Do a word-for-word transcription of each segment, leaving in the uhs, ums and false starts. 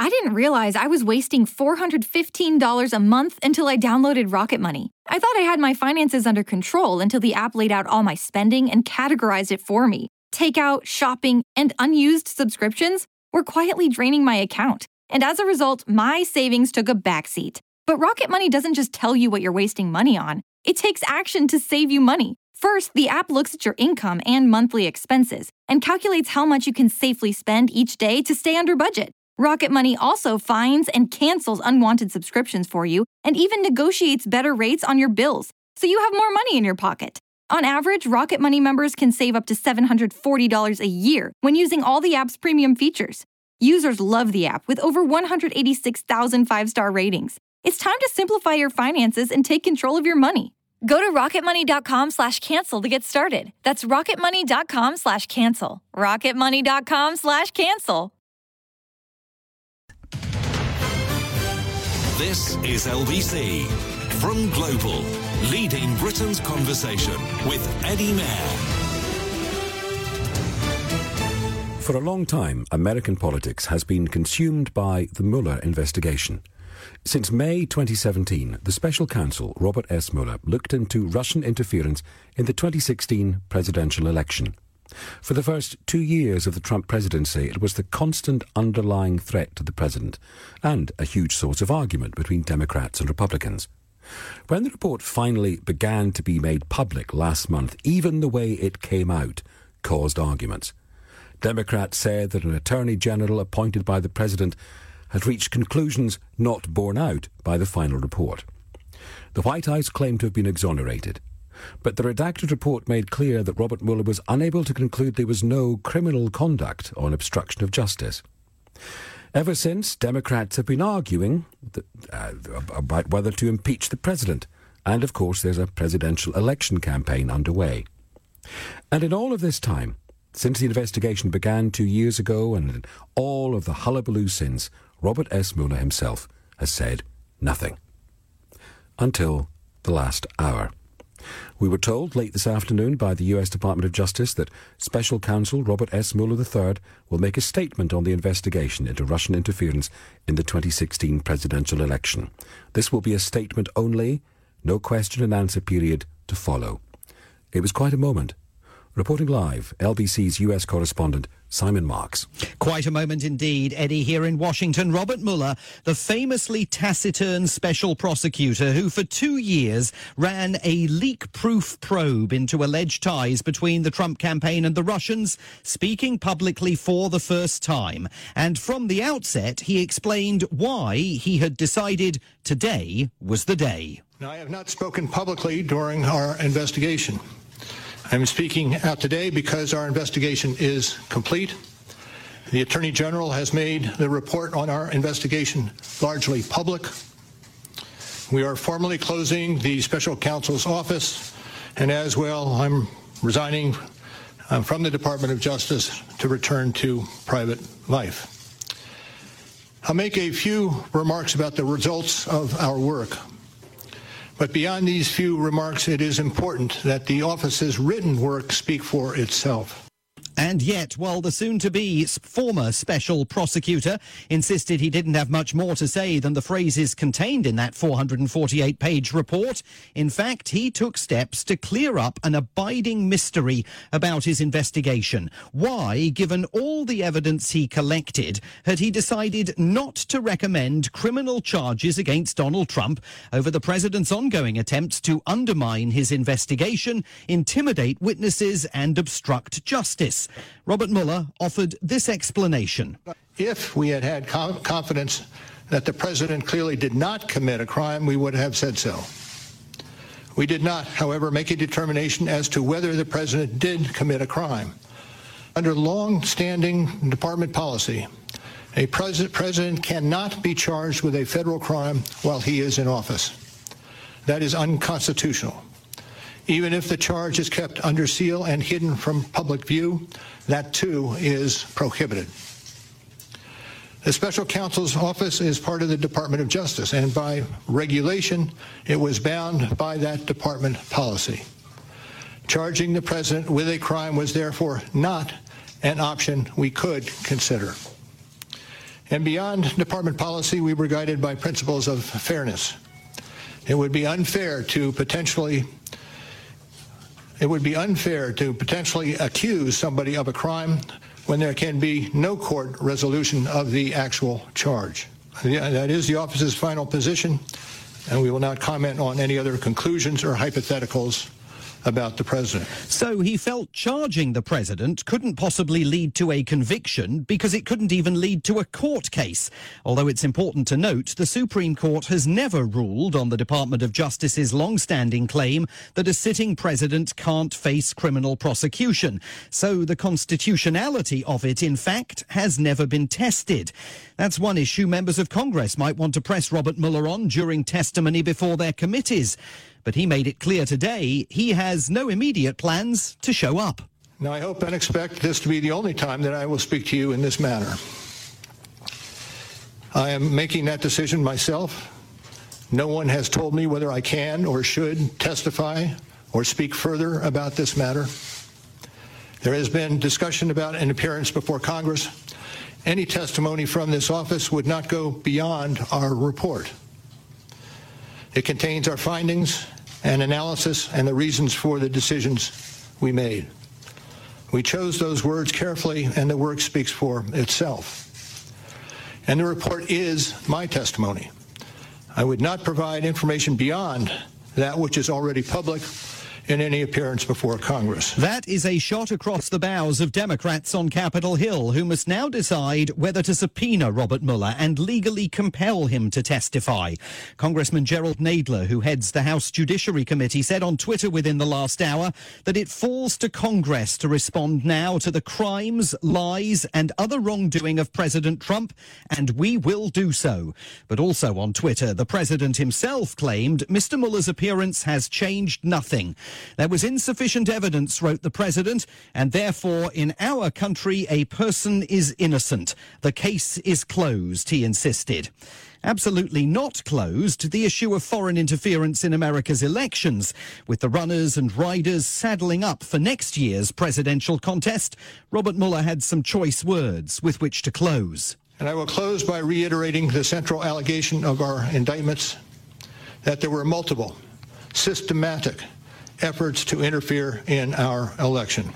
I didn't realize I was wasting four hundred fifteen dollars a month until I downloaded Rocket Money. I thought I had my finances under control until the app laid out all my spending and categorized it for me. Takeout, shopping, and unused subscriptions were quietly draining my account. And as a result, my savings took a backseat. But Rocket Money doesn't just tell you what you're wasting money on. It takes action to save you money. First, the app looks at your income and monthly expenses and calculates how much you can safely spend each day to stay under budget. Rocket Money also finds and cancels unwanted subscriptions for you and even negotiates better rates on your bills, so you have more money in your pocket. On average, Rocket Money members can save up to seven hundred forty dollars a year when using all the app's premium features. Users love the app with over one hundred eighty-six thousand five-star ratings. It's time to simplify your finances and take control of your money. Go to rocketmoney.com slash cancel to get started. That's rocketmoney.com slash cancel. rocketmoney.com slash cancel. This is L B C from Global, leading Britain's conversation with Eddie Mair. For a long time, American politics has been consumed by the Mueller investigation. Since May twenty seventeen, the special counsel, Robert S. Mueller, looked into Russian interference in the twenty sixteen presidential election. For the first two years of the Trump presidency, it was the constant underlying threat to the president and a huge source of argument between Democrats and Republicans. When the report finally began to be made public last month, even the way it came out caused arguments. Democrats said that an attorney general appointed by the president had reached conclusions not borne out by the final report. The White House claimed to have been exonerated, but the redacted report made clear that Robert Mueller was unable to conclude there was no criminal conduct on obstruction of justice. Ever since, Democrats have been arguing that, uh, about whether to impeach the president, and of course there's a presidential election campaign underway. And in all of this time, since the investigation began two years ago and in all of the hullabaloo since, Robert S. Mueller himself has said nothing. Until the last hour. We were told late this afternoon by the U S Department of Justice that Special Counsel Robert S. Mueller the third will make a statement on the investigation into Russian interference in the twenty sixteen presidential election. This will be a statement only, no question and answer period to follow. It was quite a moment. Reporting live, L B C's U S correspondent Simon Marks. Quite a moment indeed, Eddie, here in Washington. Robert Mueller, the famously taciturn special prosecutor who for two years ran a leak-proof probe into alleged ties between the Trump campaign and the Russians, speaking publicly for the first time. And from the outset, he explained why he had decided today was the day. Now, I have not spoken publicly during our investigation. I'm speaking out today because our investigation is complete. The Attorney General has made the report on our investigation largely public. We are formally closing the special counsel's office, and as well, I'm resigning uh, from the Department of Justice to return to private life. I'll make a few remarks about the results of our work. But beyond these few remarks, it is important that the office's written work speak for itself. And yet, while the soon-to-be former special prosecutor insisted he didn't have much more to say than the phrases contained in that four hundred forty-eight page report, in fact, he took steps to clear up an abiding mystery about his investigation. Why, given all the evidence he collected, had he decided not to recommend criminal charges against Donald Trump over the president's ongoing attempts to undermine his investigation, intimidate witnesses, and obstruct justice? Robert Mueller offered this explanation. If we had had com- confidence that the president clearly did not commit a crime, we would have said so. We did not, however, make a determination as to whether the president did commit a crime. Under long-standing department policy, a pres- president cannot be charged with a federal crime while he is in office. That is unconstitutional. Even if the charge is kept under seal and hidden from public view, that too is prohibited. The special counsel's office is part of the Department of Justice, and by regulation, it was bound by that department policy. Charging the president with a crime was therefore not an option we could consider. And beyond department policy, we were guided by principles of fairness. It would be unfair to potentially it would be unfair to potentially accuse somebody of a crime when there can be no court resolution of the actual charge. That is the office's final position, and we will not comment on any other conclusions or hypotheticals about the president. So he felt charging the president couldn't possibly lead to a conviction because it couldn't even lead to a court case. Although it's important to note, the Supreme Court has never ruled on the Department of Justice's long-standing claim that a sitting president can't face criminal prosecution. So the constitutionality of it, in fact, has never been tested. That's one issue members of Congress might want to press Robert Mueller on during testimony before their committees. But he made it clear today he has no immediate plans to show up. Now, I hope and expect this to be the only time that I will speak to you in this manner. I am making that decision myself. No one has told me whether I can or should testify or speak further about this matter. There has been discussion about an appearance before Congress. Any testimony from this office would not go beyond our report. It contains our findings and analysis and the reasons for the decisions we made. We chose those words carefully, and the work speaks for itself. And the report is my testimony. I would not provide information beyond that which is already public in any appearance before Congress. That is a shot across the bows of Democrats on Capitol Hill, who must now decide whether to subpoena Robert Mueller and legally compel him to testify. Congressman Gerald Nadler, who heads the House Judiciary Committee, said on Twitter within the last hour that it falls to Congress to respond now to the crimes, lies and other wrongdoing of President Trump, and we will do so. But also on Twitter, the president himself claimed Mister Mueller's appearance has changed nothing. There was insufficient evidence, wrote the president, and therefore in our country a person is innocent. The case is closed, he insisted. Absolutely not closed, the issue of foreign interference in America's elections, with the runners and riders saddling up for next year's presidential contest. Robert Mueller had some choice words with which to close. And I will close by reiterating the central allegation of our indictments, that there were multiple, systematic efforts to interfere in our election.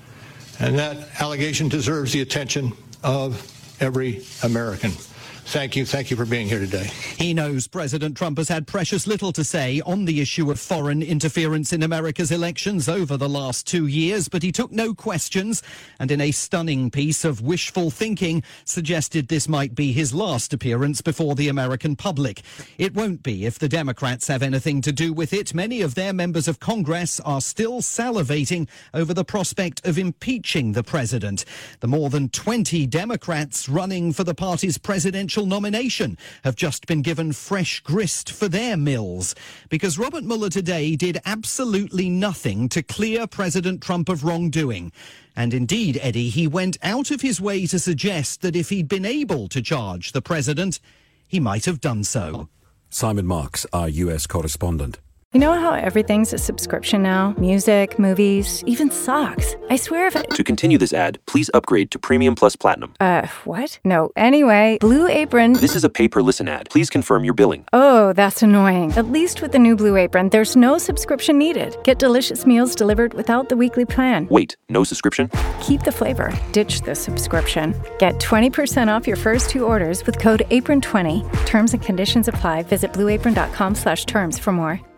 And that allegation deserves the attention of every American. Thank you. Thank you for being here today. He knows President Trump has had precious little to say on the issue of foreign interference in America's elections over the last two years, but he took no questions and in a stunning piece of wishful thinking suggested this might be his last appearance before the American public. It won't be if the Democrats have anything to do with it. Many of their members of Congress are still salivating over the prospect of impeaching the president. The more than twenty Democrats running for the party's presidential nomination have just been given fresh grist for their mills, because Robert Mueller today did absolutely nothing to clear President Trump of wrongdoing. And indeed, Eddie, he went out of his way to suggest that if he'd been able to charge the president, he might have done so. Simon Marks, our U S correspondent. You know how everything's a subscription now? Music, movies, even socks. I swear if I... To continue this ad, please upgrade to Premium Plus Platinum. Uh, what? No, anyway, Blue Apron... This is a pay-per-listen ad. Please confirm your billing. Oh, that's annoying. At least with the new Blue Apron, there's no subscription needed. Get delicious meals delivered without the weekly plan. Wait, no subscription? Keep the flavor. Ditch the subscription. Get twenty percent off your first two orders with code apron twenty. Terms and conditions apply. Visit blueapron.com slash terms for more.